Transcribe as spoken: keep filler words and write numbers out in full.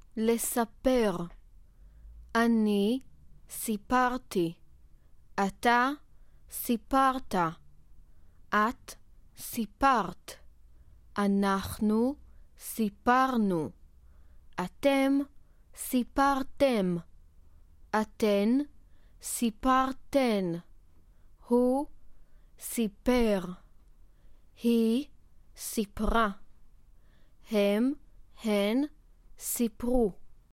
לספר. אני סיפרתי. אתה סיפרת. את סיפרת. אנחנו סיפרנו. אתם סיפרתם. אתן סיפרתן. הוא סיפר. היא סיפרה. הם, הן סיפרו.